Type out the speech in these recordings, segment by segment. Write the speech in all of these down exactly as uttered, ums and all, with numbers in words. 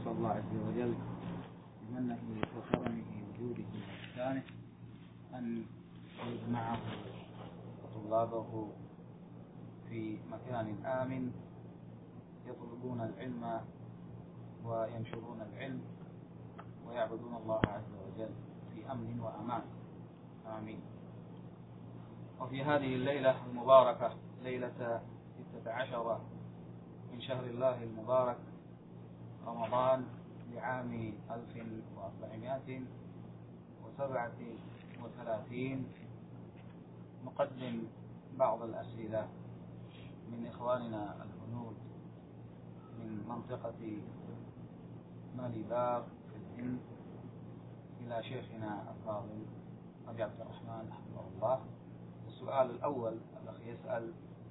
نسأل الله عز وجل بمنه وكرمه وجوده وإحسانه أن يجمعه وطلابه في مكان آمن يطلبون العلم وينشرون العلم ويعبدون الله عز وجل في أمن وأمان. آمين. وفي هذه الليلة المباركة، ليلة ستة عشر من شهر الله المبارك رمضان لعام ألف وأربعمائة وسبعة وثلاثين، نقدم بعض الأسئلة من إخواننا الهنود من منطقة ماليبار في الهند إلى شيخنا الفاضل أبي عبد الرحمن حفظه الله. السؤال الأول، الأخ يسأل: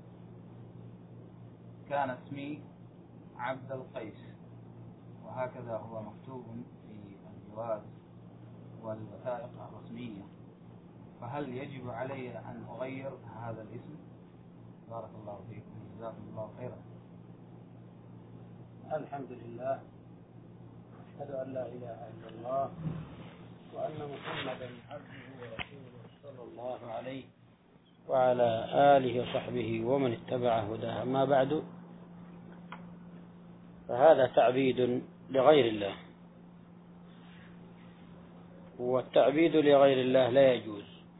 كان اسمي عبد القيس وهكذا هو مكتوب في الجواز والوثائق الرسمية، فهل يجب علي أن أغير هذا الاسم؟ بارك الله فيكم وجزاكم الله خيرا. الحمد لله، أشهد أن لا إله إلا الله وأن محمدا عبده ورسوله صلى الله عليه وعلى آله وصحبه ومن اتبع هداه. أما بعد، فهذا تعبيد لغير الله، والتعبيد لغير الله لا يجوز،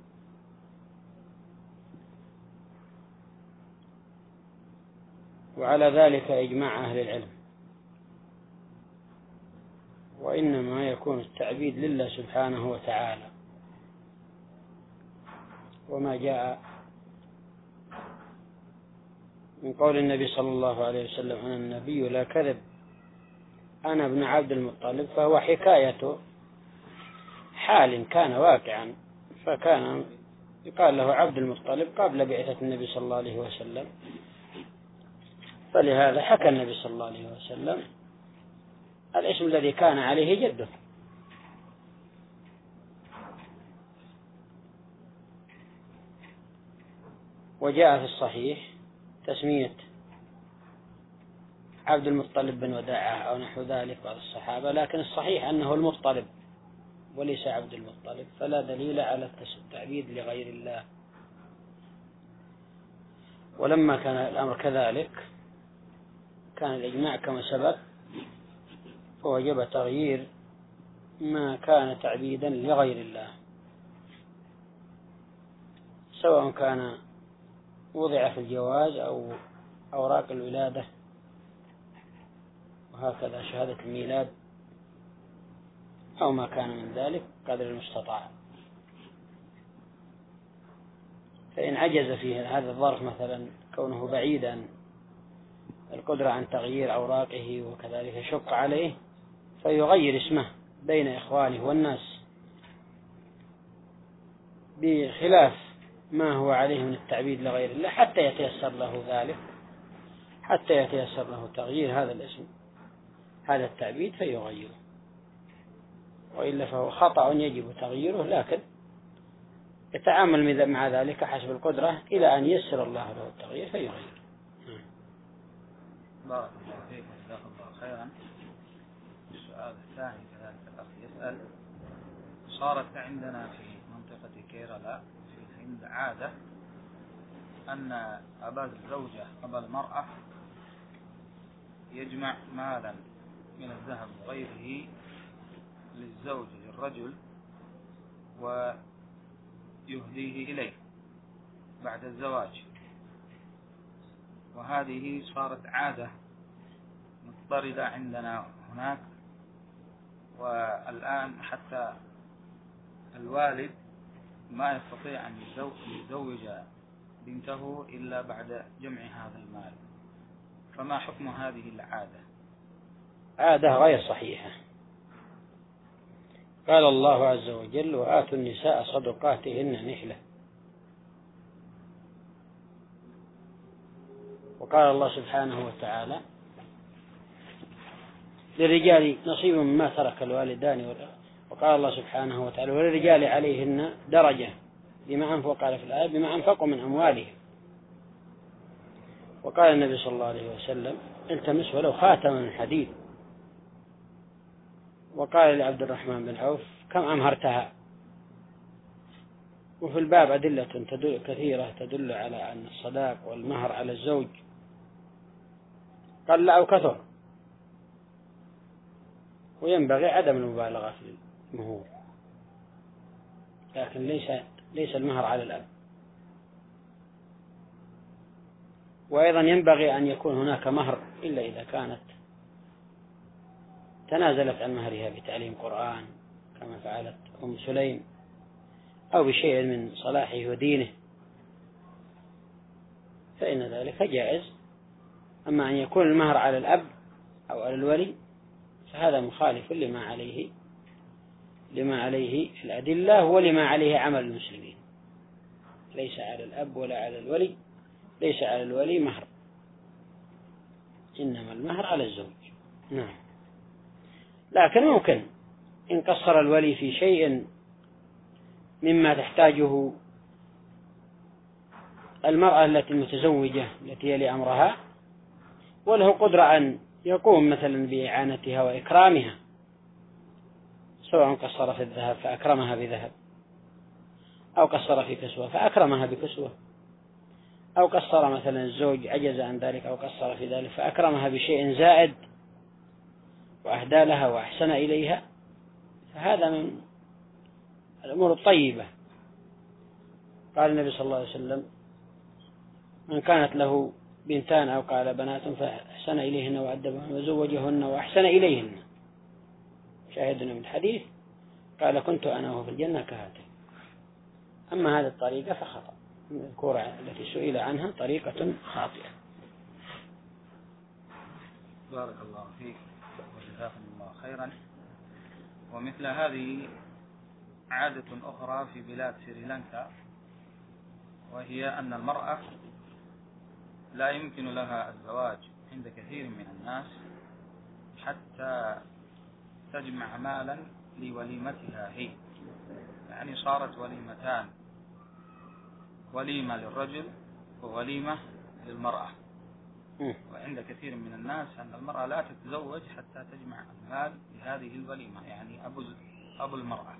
وعلى ذلك إجماع أهل العلم، وإنما يكون التعبيد لله سبحانه وتعالى، وما جاء من قول النبي صلى الله عليه وسلم: أنا النبي لا كذب، أنا ابن عبد المطلب، فهو حكاية حال كان واقعا، فكان يقال له عبد المطلب قبل بعثة النبي صلى الله عليه وسلم، فلهذا حكى النبي صلى الله عليه وسلم الاسم الذي كان عليه جده. وجاء في الصحيح تسمية عبد المطلب بن وداعة أو نحو ذلك بعض الصحابة، لكن الصحيح أنه المطلب وليس عبد المطلب، فلا دليل على التعبيد لغير الله. ولما كان الأمر كذلك كان الإجماع كما سبق، فوجب تغيير ما كان تعبيدا لغير الله، سواء كان وضع في الجواز أو أوراق الولادة وهكذا شهادة الميلاد أو ما كان من ذلك قدر المستطاع. فإن عجز فيه هذا الظرف مثلا كونه بعيدا القدرة عن تغيير أوراقه وكذلك شق عليه، فيغير اسمه بين إخوانه والناس بخلاف ما هو عليه من التعبيد لغير الله، حتى يتيسر له ذلك، حتى يتيسر له تغيير هذا الاسم هذا التعبيد فيغيره، وإلا فهو خطأ يجب تغييره، لكن يتعامل مع ذلك حسب القدرة إلى أن يسر الله له التغيير فيغير. بارك الله فيك وجزاك الله خيرا. السؤال الثاني كذلك الأخ يسأل: صارت عندنا في منطقة كيرلا في الهند عادة أن أبا الزوجة أبا المرأة يجمع مالا من الذهب وغيره للزوج للرجل ويهديه إليه بعد الزواج، وهذه صارت عادة مضطردة عندنا هناك، والآن حتى الوالد ما يستطيع أن يزوج بنته إلا بعد جمع هذا المال، فما حكم هذه العادة؟ عادة غير صحيحة. قال الله عز وجل: وآتوا النساء صدقاتهن نحلة. وقال الله سبحانه وتعالى: للرجال نصيب مما ترك الوالدان والأخ. وقال الله سبحانه وتعالى: وللرجال عليهن درجة بما أنفقوا، قال في الآية: بما أنفقوا من أموالهم. وقال النبي صلى الله عليه وسلم: التمس ولو خاتما من حديد. وقال لعبد الرحمن بن عوف كم أمهرتها؟ وفي الباب أدلة تدل كثيرة تدل على أن الصداق والمهر على الزوج قل أو كثر، وينبغي عدم المبالغة في المهور، لكن ليس ليس المهر على الأب. وأيضا ينبغي أن يكون هناك مهر إلا إذا كانت تنازلت عن مهرها بتعليم قرآن كما فعلت أم سليم، أو بشيء من صلاحه ودينه، فإن ذلك جائز. أما أن يكون المهر على الأب أو على الولي فهذا مخالف لما عليه لما عليه الأدلة ولما عليه عمل المسلمين. ليس على الأب ولا على الولي، ليس على الولي مهر، إنما المهر على الزوج. نعم. لكن ممكن إن قصر الولي في شيء مما تحتاجه المرأة التي المتزوجة التي يلي أمرها، وله قدرة أن يقوم مثلا بإعانتها وإكرامها، سواء قصر في الذهب فأكرمها بذهب، أو قصر في كسوة فأكرمها بكسوة، أو قصر مثلا الزوج عجز عن ذلك أو قصر في ذلك فأكرمها بشيء زائد وأهدى لها وأحسن إليها، فهذا من الأمور الطيبة. قال النبي صلى الله عليه وسلم من كانت له بنتان أو قال بنات فأحسن إليهن وأدبهن وزوجهن وأحسن إليهن، شاهدنا من الحديث قال كنت أنا وهو في الجنة كهاتين. أما هذه الطريقة فخطأ، المذكورة التي سئل عنها طريقة خاطئة. بارك الله فيك وجزاكم الله خيرا. ومثل هذه عادة أخرى في بلاد سريلانكا، وهي أن المرأة لا يمكن لها الزواج عند كثير من الناس حتى تجمع مالا لوليمتها هي، يعني صارت وليمتان، وليمة للرجل ووليمة للمرأة. وعند كثير من الناس أن المرأة لا تتزوج حتى تجمع المال لهذه الوليمة، يعني أبو أبو المرأة.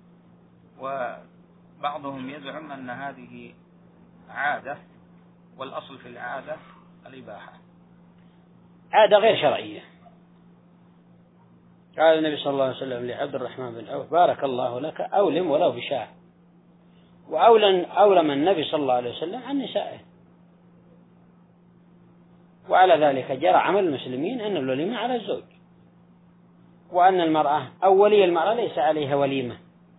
وبعضهم يزعم أن هذه عادة، والأصل في العادة الإباحة، عادة غير شرعية. قال النبي صلى الله عليه وسلم لعبد الرحمن بن عوف بارك الله لك أولم ولو بشاة، وأولم أولم النبي صلى الله عليه وسلم عن نسائه. وعلى ذلك جرى عمل المسلمين أن الوليمة على الزوج، وأن المرأة أو ولي المرأة ليس عليها وليمة،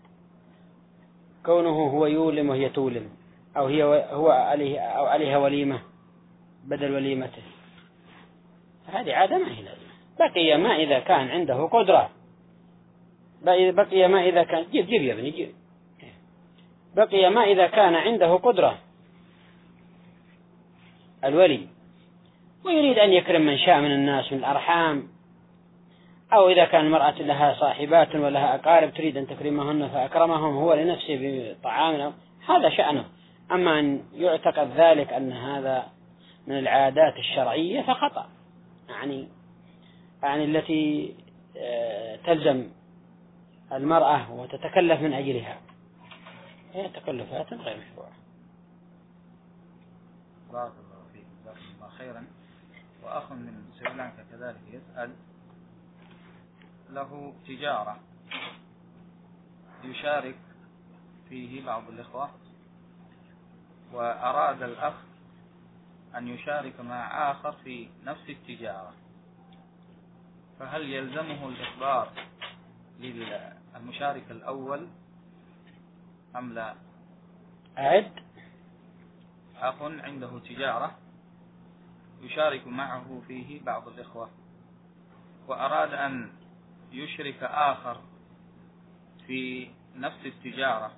كونه هو يولم وهي تولم، أو هي هو عليه أو عليها وليمة بدل وليمته، هذه عادة ما هي لازمة. بقي ما إذا كان عنده قدرة، بقي ما إذا كان جيب جيب يا ابني جيب بقي ما إذا كان عنده قدرة الولي ويريد أن يكرم من شاء من الناس من الأرحام، أو إذا كان المرأة لها صاحبات ولها أقارب تريد أن تكرمهن فأكرمهم هو لنفسه بطعام، هذا شأنه. أما أن يعتقد ذلك أن هذا من العادات الشرعية فخطأ، يعني يعني التي تلزم المرأة وتتكلف من أجلها، هي تكلفات غير مشروعة. بارك الله فيك جزاكم الله خيرا. وأخ من سريلانكا كذلك يسأل، له تجارة يشارك فيه بعض الإخوة، وأراد الأخ أن يشارك مع آخر في نفس التجارة، فهل يلزمه الإخبار للمشارك الأول أم لا؟ أعد. أخ عنده تجارة يشارك معه فيه بعض الإخوة، وأراد أن يشرك آخر في نفس التجارة،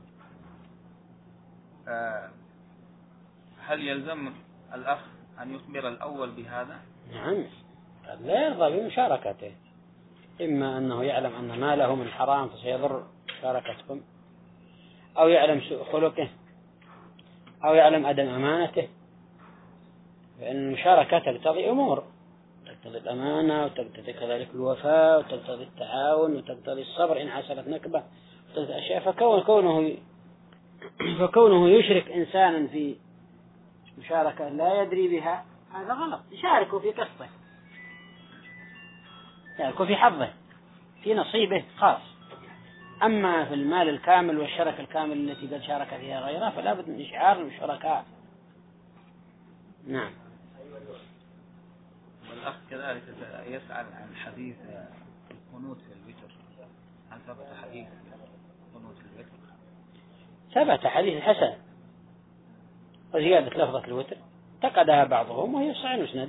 هل يلزم الأخ أن يخبر الأول بهذا؟ نعم، لا يرضى بمشاركته، إما أنه يعلم أن ماله من حرام فسيضر مشاركتكم، أو يعلم سوء خلقه، أو يعلم عدم أمانته، فإن المشاركة تقتضي أمور تقتضي الأمانة، وتقتضي كذلك الوفاء، وتقتضي التعاون، وتقتضي الصبر إن حصلت نكبة، وتقتضي أشياء. فكون كونه فكونه يشرك إنسانا في مشاركة لا يدري بها هذا غلط. يشاركه في قصته، يشاركه في حظه، في نصيبه خاص. أما في المال الكامل والشركة الكامل التي قد شارك فيها غيره فلا بد من إشعار الشركاء. نعم. والأخ كذلك يسأل عن حديث القنوت في الوتر، هل ثبت حديث القنوت في الوتر؟ ثبت حديث حسن وزيادة لفظة الوتر انتقدها بعضهم وهي صحيح مسند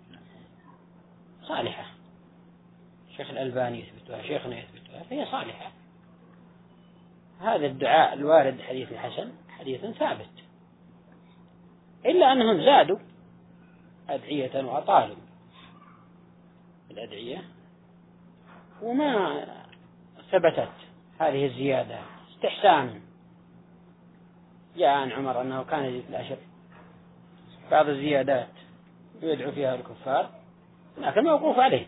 صالحة. الشيخ الألباني يثبتها، شيخنا يثبتها، فهي صالحة. هذا الدعاء الوارد حديث الحسن حديث ثابت، إلا أنهم زادوا أدعية وأطالوا الأدعية وما ثبتت هذه الزيادة استحسان. جاء عن عمر أنه كان يزيد العشر بعض الزيادات ويدعو فيها الكفار، لكن موقوف عليه.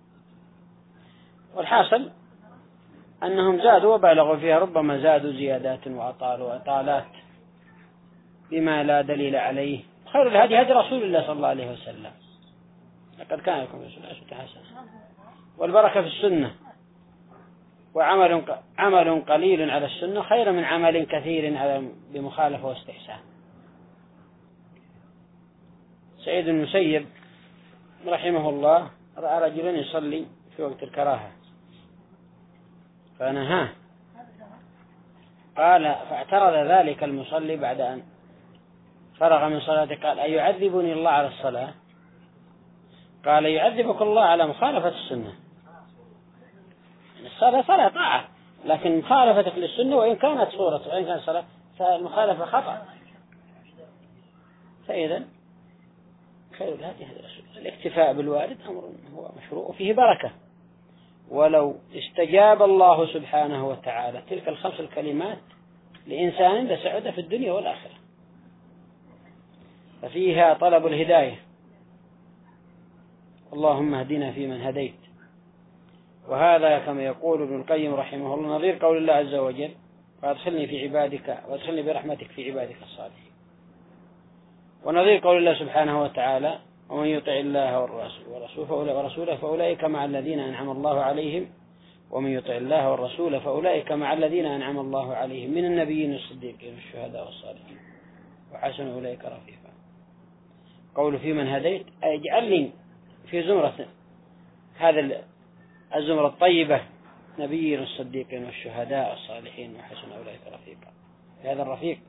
والحاصل أنهم زادوا وبالغوا فيها، ربما زادوا زيادات وأطالوا أطالات بما لا دليل عليه. خير الهدي هدي رسول الله صلى الله عليه وسلم، لقد كان لكم في رسول الله أسوة حسنة. والبركة في السنة، وعمل عمل قليل على السنة خير من عمل كثير على بمخالفة واستحسان. سعيد المسيب رحمه الله رأى رجلا يصلي في وقت الكراهة فنهاه، قال فاعترض ذلك المصلي بعد أن فرغ من صلاته قال أيعذبني الله على الصلاة؟ قال يعذبك الله على مخالفة السنة. الصلاة صلاة طاعة، لكن مخالفتك للسنة وإن كانت صورة وإن كانت صلاة فالمخالفة خطأ. فإذا خير الهدي هدي رسول الله. الاكتفاء بالوارد أمر هو مشروع وفيه بركة. ولو استجاب الله سبحانه وتعالى تلك الخمس الكلمات لإنسان لسعد في الدنيا والآخرة. ففيها طلب الهداية، اللهم اهدنا فيمن هديت. وهذا كما يقول ابن القيم رحمه الله نظير قول الله عز وجل وادخلني في عبادك وادخلني برحمتك في عبادك الصالحين. ونظير قول الله سبحانه وتعالى ومن يطع الله والرسول ورسوله فأولئك مع الذين أنعم الله عليهم ومن يطع الله والرسول فأولئك مع الذين أنعم الله عليهم من النبيين والصديقين والشهداء والصالحين وحسن أولئك رفيقا. قول في من هديت اجعلني في زمرة هذا الزمرة الطيبة نبيين والصديقين والشهداء والصالحين وحسن أولئك رفيقا، هذا الرفيق.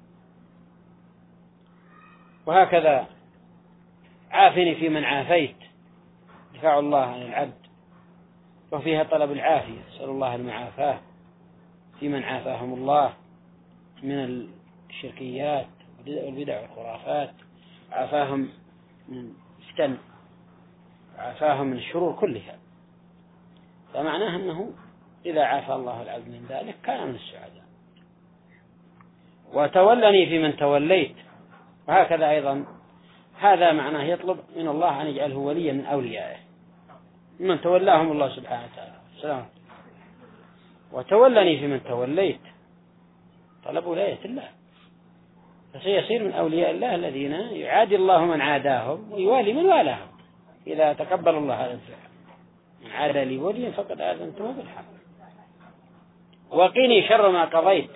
وهكذا عافني في من عافيت، دفاع الله عن العبد، وفيها طلب العافية، أسأل الله المعافاة في من عافاهم الله من الشركيات والبدع والخرافات، عافاهم من الفتن، عافاهم من الشرور كلها. فمعناه أنه إذا عافى الله العبد من ذلك كان من السعداء. وتولني في من توليت، وهكذا أيضا هذا معناه يطلب من الله أن يجعله وليا من أوليائه من تولاهم الله سبحانه وتعالى. سلام. وتولني في من توليت طلب ولاية الله، فسيصير من أولياء الله الذين يعادي الله من عاداهم ويوالي من والاهم إذا تقبل الله هذا الفعل. من عاد لي وليا فقد آذنته بالحق. وقني شر ما قضيت،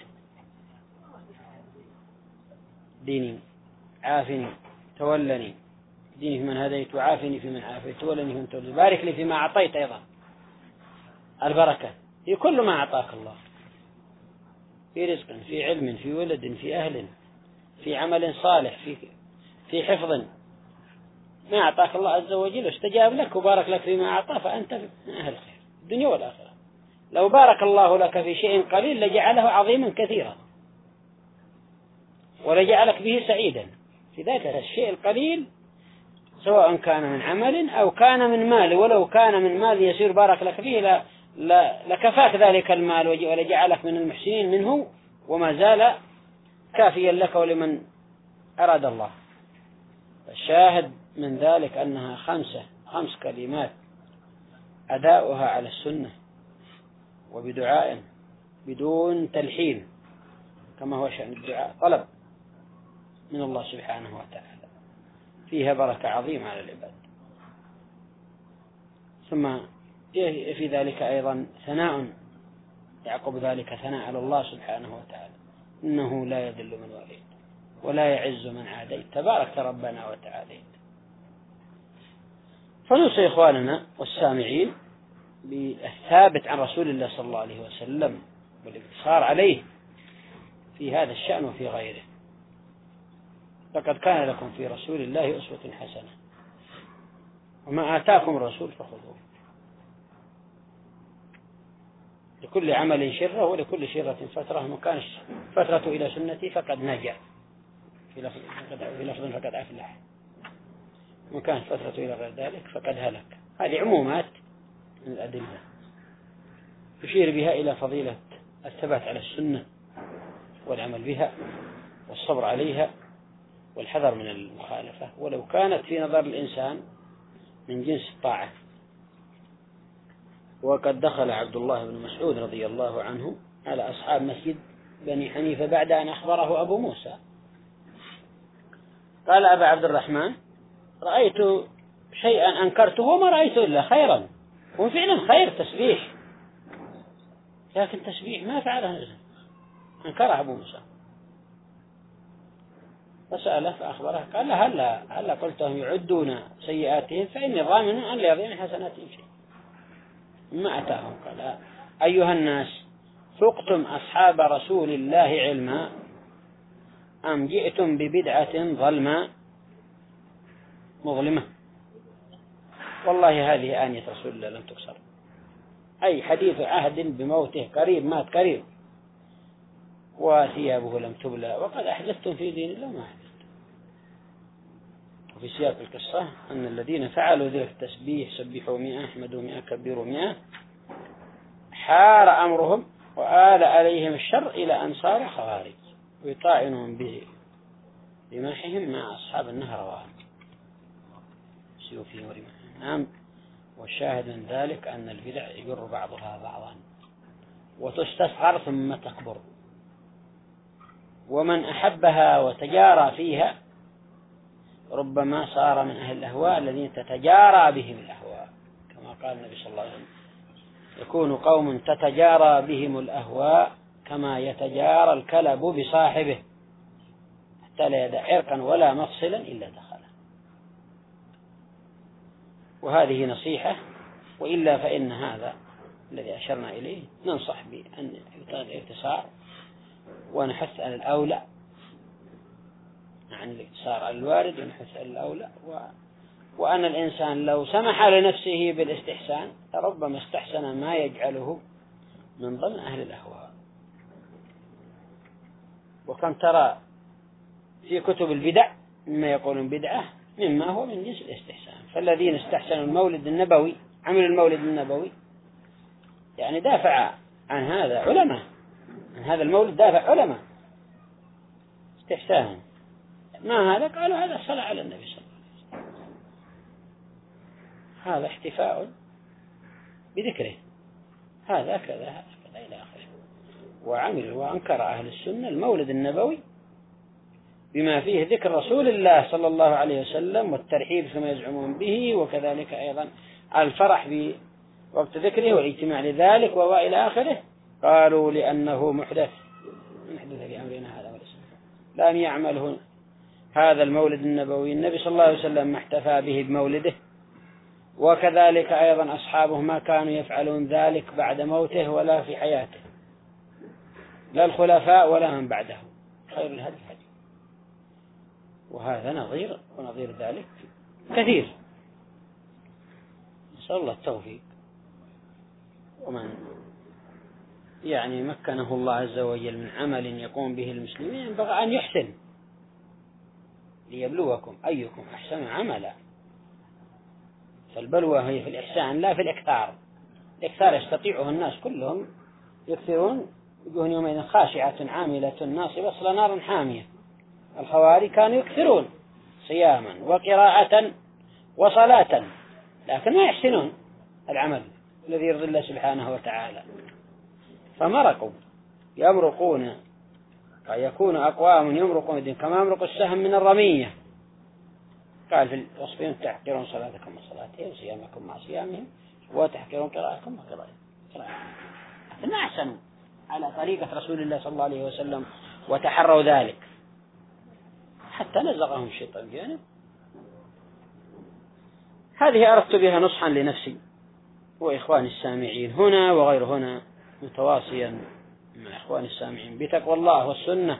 ديني عافني تولني، ديني في من هديت وعافني في من عافيت تولني في من تولني. بارك لي فيما أعطيت، أيضا البركة في كل ما أعطاك الله، في رزق، في علم، في ولد، في أهل، في عمل صالح، في في حفظ. ما أعطاك الله عز وجل واستجاب لك وبارك لك فيما أعطاه فأنت من أهل الخير الدنيا والآخرة. لو بارك الله لك في شيء قليل لجعله عظيما كثيرا ولجعلك به سعيدا. في ذلك الشيء القليل سواء كان من عمل أو كان من مال، ولو كان من مال يسير بارك لك فيه لا لا لكفاك ذلك المال ولجعلك من المحسنين منه وما زال كافيا لك ولمن أراد الله. الشاهد من ذلك أنها خمسة خمس كلمات أداؤها على السنة وبدعاء بدون تلحين كما هو شأن الدعاء طلب من الله سبحانه وتعالى فيها بركة عظيمة على العباد. ثم في ذلك أيضا ثناء يعقب ذلك ثناء على الله سبحانه وتعالى إنه لا يذل من واليت ولا يعز من عاديت تبارك ربنا وتعاليت. فنوصي إخواننا والسامعين بالثابت عن رسول الله صلى الله عليه وسلم والاقتصار عليه في هذا الشأن وفي غيره. لقد كان لكم في رسول الله أسوة حسنة وما آتاكم الرسول فخذوه لكل عمل شرة ولكل شرة فترة ومن كان فترة إلى سنتي فقد نجا في لفظ فقد أفلح ومن كانت فترة إلى غير ذلك فقد هلك. هذه عمومات من الأدلة يشير بها إلى فضيلة الثبات على السنة والعمل بها والصبر عليها والحذر من المخالفة ولو كانت في نظر الإنسان من جنس الطاعة. وقد دخل عبد الله بن مسعود رضي الله عنه على أصحاب مسجد بني حنيفة بعد أن أخبره أبو موسى قال أبا عبد الرحمن رأيت شيئا أنكرته وما رأيت إلا خيرا وفعلا خير تسبيح لكن تسبيح ما فعله أنكره أبو موسى فسأله فأخبره قال له هلا هلا قلتهم يعدون سيئاتهم فإني ضامن أن لا يضيع من حسناتهم شيء ما أتاهم. قال أيها الناس فقتم أصحاب رسول الله علما أم جئتم ببدعة ظلمة مظلمة. والله هذه آنية رسول الله لم تكسر أي حديث عهد بموته قريب مات قريب وثيابه لم تبلى وقد أحدثتم في دين الله ما أحدثتم. وفي سياق القصة أن الذين فعلوا ذلك التسبيح سبحوا مئة أحمدوا مئة كبروا مئة حار أمرهم وآل عليهم الشر إلى أن صار خوارج ويطاعنهم به رماحهم مع أصحاب النهروان سيوفهم ورماحهم. نعم والشاهد من ذلك أن البدع يجر بعضها بعضا وتستصغر ثم تكبر ومن أحبها وتجارى فيها ربما صار من أهل الأهواء الذين تتجارى بهم الأهواء كما قال النبي صلى الله عليه وسلم يكون قوم تتجارى بهم الأهواء كما يتجارى الكلب بصاحبه حتى لا يدع عرقا ولا مفصلا إلا دخله. وهذه نصيحة وإلا فإن هذا الذي أشرنا إليه ننصح بأن الاقتصار ونحث على الأولى عن الاقتصار على الوارد ونحث على الأولى و... وأن الإنسان لو سمح لنفسه بالاستحسان ربما استحسن ما يجعله من ضمن أهل الأهواء. وكم ترى في كتب البدع مما يقولون بدعة مما هو من جنس الاستحسان. فالذين استحسنوا المولد النبوي عملوا المولد النبوي يعني دافع عن هذا علماء عن هذا المولد دافع علماء استحسانا. ما هذا قالوا هذا الصلاة على النبي صلى الله عليه وسلم هذا احتفاء بذكره هذا كذا هذا كذا إلى آخره. وعمل وأنكر أهل السنة المولد النبوي بما فيه ذكر رسول الله صلى الله عليه وسلم والترحيب كما يزعمون به وكذلك أيضا الفرح بوقت ذكره والاجتماع لذلك وإلى آخره. قالوا لأنه محدث محدث في أمرنا هذا وليس لم يعمله هذا المولد النبوي النبي صلى الله عليه وسلم ما احتفى به بمولده وكذلك أيضا أصحابه ما كانوا يفعلون ذلك بعد موته ولا في حياته لا الخلفاء ولا من بعده خير الهدي هدي. وهذا نظير ونظير ذلك كثير. نسأل الله التوفيق. ومن يعني مكنه الله عز وجل من عمل يقوم به المسلمين ينبغي أن يحسن ليبلوكم أيكم أحسن عملا. فالبلوى هي في الإحسان لا في الإكثار. الإكثار يستطيعه الناس كلهم يكثرون وجوه يومئذ خاشعة عاملة ناصبة تصلى نارا حامية. الخوارج كانوا يكثرون صياما وقراءة وصلاة لكن ما يحسنون العمل الذي يرضي الله سبحانه وتعالى، فمرقوا يمرقون، فيكون أقوام يمرقون الدين كما يمرق السهم من الرمية. قال في الوصفين تحقرون صلاتكم وصلاتهم وصيامكم مع صيامهم وتحقرون قراءتكم وقراءتهم. ما أحسنوا على طريقة رسول الله صلى الله عليه وسلم وتحروا ذلك حتى نزغهم الشيطان جانب. هذه أردت بها نصحا لنفسي وإخواني السامعين هنا وغير هنا، متواصيا مع إخواني السامعين بتقوى الله والسنة.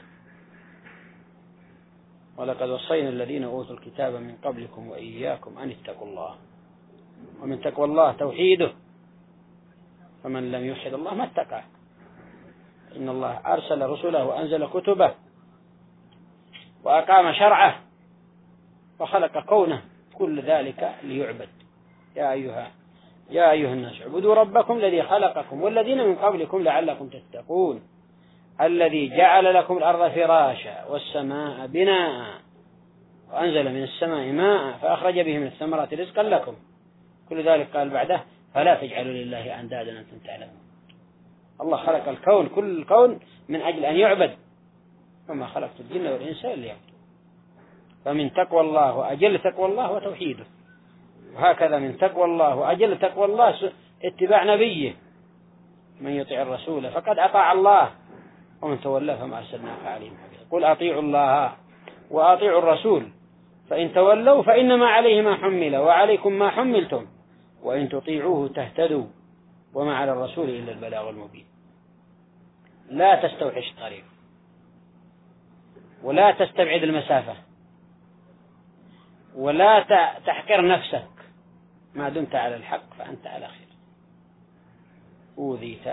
ولقد وصينا الذين أوتوا الكتاب من قبلكم وإياكم أن اتقوا الله، ومن تقوى الله توحيده، فمن لم يوحد الله ما اتقى. إن الله أرسل رسله وأنزل كتبه وأقام شرعه وخلق كونه، كل ذلك ليعبد. يا أيها يا أيها الناس اعبدوا ربكم الذي خلقكم والذين من قبلكم لعلكم تتقون، الذي جعل لكم الأرض فراشا والسماء بناء وأنزل من السماء ماء فأخرج به من الثمرات رزقا لكم. كل ذلك قال بعده فلا تجعلوا لله أندادا أنتم تعلمون. الله خلق الكون، كل الكون من أجل أن يعبد، وما خلقت الجن والإنس إلا ليعبدون. فمن تقوى الله وأجل تقوى الله وتوحيده، وهكذا من تقوى الله وأجل تقوى الله اتباع نبيه. من يطيع الرسول فقد أطاع الله ومن تولى فما أرسلناك عليهم حفيظا. قل أطيعوا الله وأطيعوا الرسول فإن تولوا فإنما عليه ما حمل وعليكم ما حملتم وإن تطيعوه تهتدوا وما على الرسول إلا البلاغ المبين. لا تستوحش الطريق ولا تستبعد المسافة ولا تحقر نفسك، ما دمت على الحق فأنت على خير. أوذيت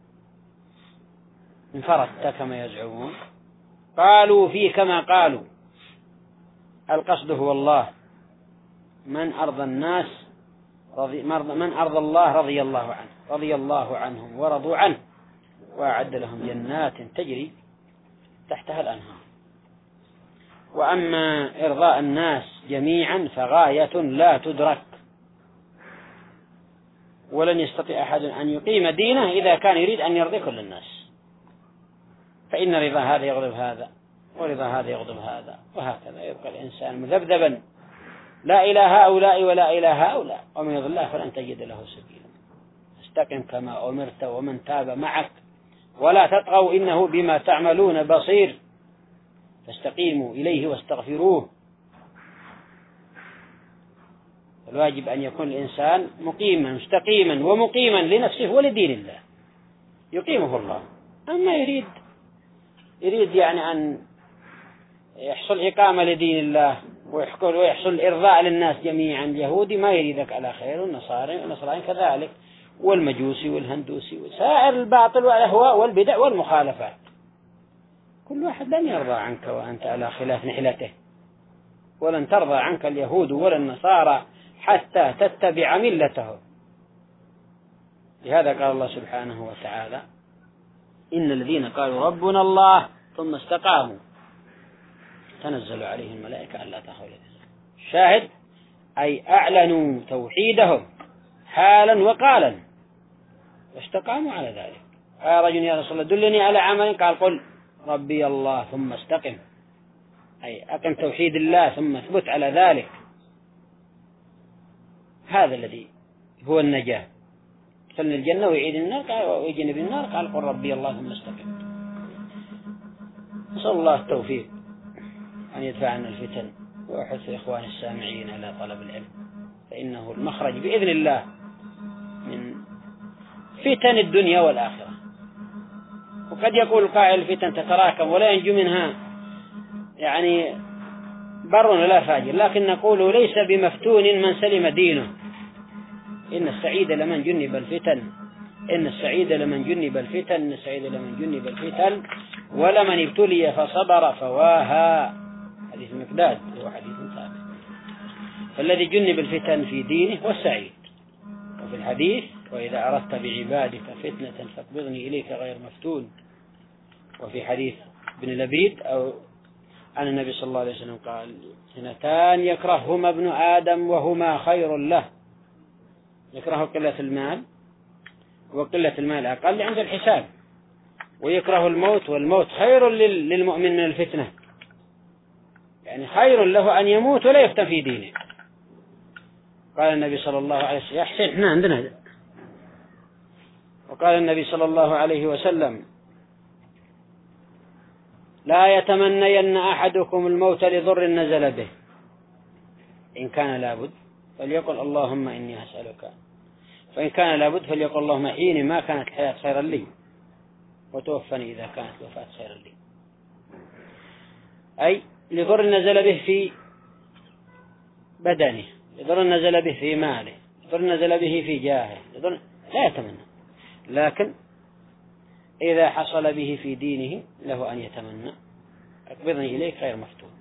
انفردت كما يزعمون، قالوا فيك ما قالوا، القصد هو الله. من أرضى الناس رضي من أرضى الله رضي الله عنه، رضي الله عنهم ورضوا عنه وأعد لهم جنات تجري تحتها الأنهار. وأما إرضاء الناس جميعا فغاية لا تدرك، ولن يستطيع أحد أن يقيم دينه إذا كان يريد أن يرضي كل الناس، فإن رضا هذا يغضب هذا ورضا هذا يغضب هذا، وهكذا يبقى الإنسان مذبذبا لا إلى هؤلاء ولا إلى هؤلاء، ومن يضل الله فلن تجد له سبيلا. استقم كما أمرت ومن تاب معك ولا تطغوا إنه بما تعملون بصير، فاستقيموا إليه واستغفروه. الواجب أن يكون الإنسان مقيما مستقيما ومقيما لنفسه ولدين الله يقيمه الله. أما يريد يريد يعني أن يحصل إقامة لدين الله ويحصل إرضاء للناس جميعا، اليهودي ما يريدك على خير، والنصارى والنصراني كذلك، والمجوسي والهندوسي وسائر الباطل والأهواء والبدع والمخالفات، كل واحد لن يرضى عنك وأنت على خلاف نحلته. ولن ترضى عنك اليهود ولا النصارى حتى تتبع ملته. لهذا قال الله سبحانه وتعالى إن الذين قالوا ربنا الله ثم استقاموا تنزل عليهم الملائكة ألا تخافوا ولا تحزنوا. شاهد أي أعلنوا توحيدهم حالا وقالا واستقاموا على ذلك. قال رجل يا رسول الله دلني على عمل، قال قل ربي الله ثم استقم، أي أقم توحيد الله ثم اثبت على ذلك. هذا الذي هو النجاة. يدخلنا الجنة ويعيد النار ويجنب النار، قال قل ربي الله ثم استقم. نسأل الله التوفيق أن يدفع عنا الفتن ويحث إخوان السامعين على طلب العلم، فإنه المخرج بإذن الله من فتن الدنيا والآخرة. وقد يقول قائل الفتن تتراكم ولا ينجو منها يعني بر ولا فاجر، لكن نقول ليس بمفتون من سلم دينه. إن السعيد لمن جنب الفتن إن السعيد لمن جنب الفتن إن السعيد لمن جنب الفتن ولمن ابتلي فصبر فواها. حديث مقداد هو حديث ثابت. فالذي جنب الفتن في دينه والسعيد. وفي الحديث وإذا أردت بعبادك فتنة فاقبضني إليك غير مفتون. وفي حديث ابن لبيد أو عن النبي صلى الله عليه وسلم قال اثنتان يكرههما ابن آدم وهما خير له يكره قلة المال، وقلة المال أقل عند الحساب، ويكره الموت، والموت خير للمؤمن من الفتنة، يعني خير له أن يموت ولا يفتن في دينه. قال النبي صلى الله عليه وسلم يحسن احنا عندنا، وقال النبي صلى الله عليه وسلم لا يتمنين أحدكم الموت لضر نزل به، إن كان لابد فليقل اللهم إني أسألك، فإن كان لابد فليقل اللهم حيني ما كانت حياة خيرا لي، وتوفني إذا كانت وفاة خيرا لي. أي لضر نزل به في بدنه، لضر نزل به في ماله، لضر نزل به في جاهه، لضر لا يتمنى. لكن إذا حصل به في دينه له أن يتمنى أقبضني إليك غير مفتون.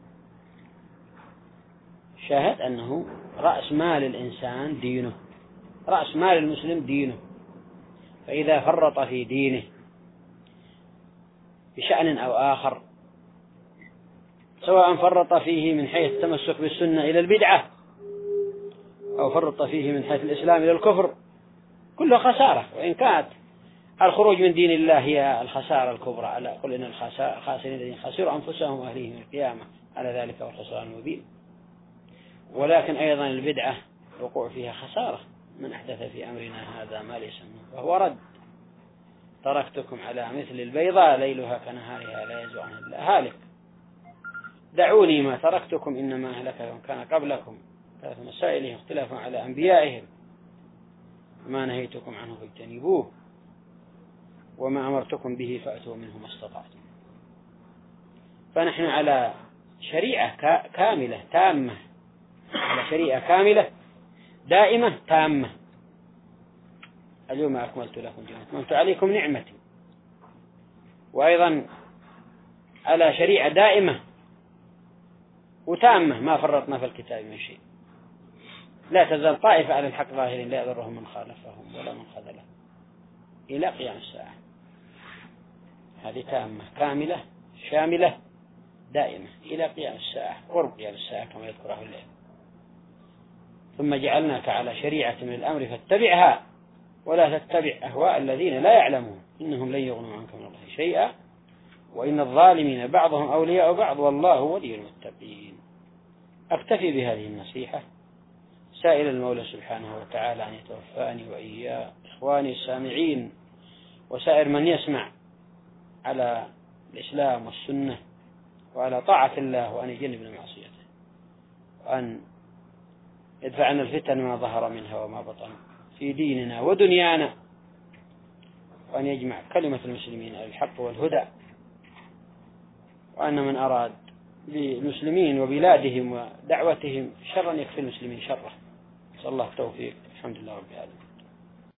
شاهد أنه رأس مال الإنسان دينه، رأس مال المسلم دينه، فإذا فرط في دينه بشأن أو آخر، سواء فرط فيه من حيث التمسك بالسنة إلى البدعة، أو فرط فيه من حيث الإسلام إلى الكفر، كله خسارة. وإن كانت الخروج من دين الله هي الخسارة الكبرى، على قل إن الخاسرين الذين خسروا أنفسهم وأهليهم القيامة، على ذلك والخسران المبين. ولكن أيضا البدعة وقوع فيها خسارة، من أحدث في أمرنا هذا ما ليس منه فهو رد. تركتكم على مثل البيضاء ليلها كنهارها لا يزيغ عنها إلا هالك، دعوني ما تركتكم إنما أهلك من كان قبلكم ثلاث مسائل اختلافا على أنبيائهم، ما نهيتكم عنه فاجتنبوه، وما أمرتكم به فأتوا منه ما استطعتم. فنحن على شريعة كاملة تامة، على شريعة كاملة دائمة تامة. اليوم أكملت لكم دينكم وأتممت عليكم نعمتي. وأيضا على شريعة دائمة وتامة، ما فرطنا في الكتاب من شيء. لا تزال طائفة على الحق ظاهرين لا يضرهم من خالفهم ولا من خذلهم إلى قيام الساعة. هذه تامة كاملة شاملة دائمة إلى قيام الساعة، قرب قيام الساعة كما يذكره العلم. ثم جعلناك على شريعة من الأمر فاتبعها ولا تتبع أهواء الذين لا يعلمون إنهم لن يغنوا عنك من الله شيئا وإن الظالمين بعضهم أولياء بعض والله ولي المتقين. أكتفي بهذه النصيحة، سائل المولى سبحانه وتعالى أن يتوفاني وإياه إخواني السامعين وسائر من يسمع على الإسلام والسنة وعلى طاعة الله، وأن يجنبنا معصيته، وأن يدفع عنا الفتن ما ظهر منها وما بطن في ديننا ودنيانا، وأن يجمع كلمة المسلمين على الحق والهدى، وأن من أراد بالمسلمين وبلادهم ودعوتهم شرا يكفي المسلمين شره. صلى الله التوفيق. الحمد لله رب العالمين.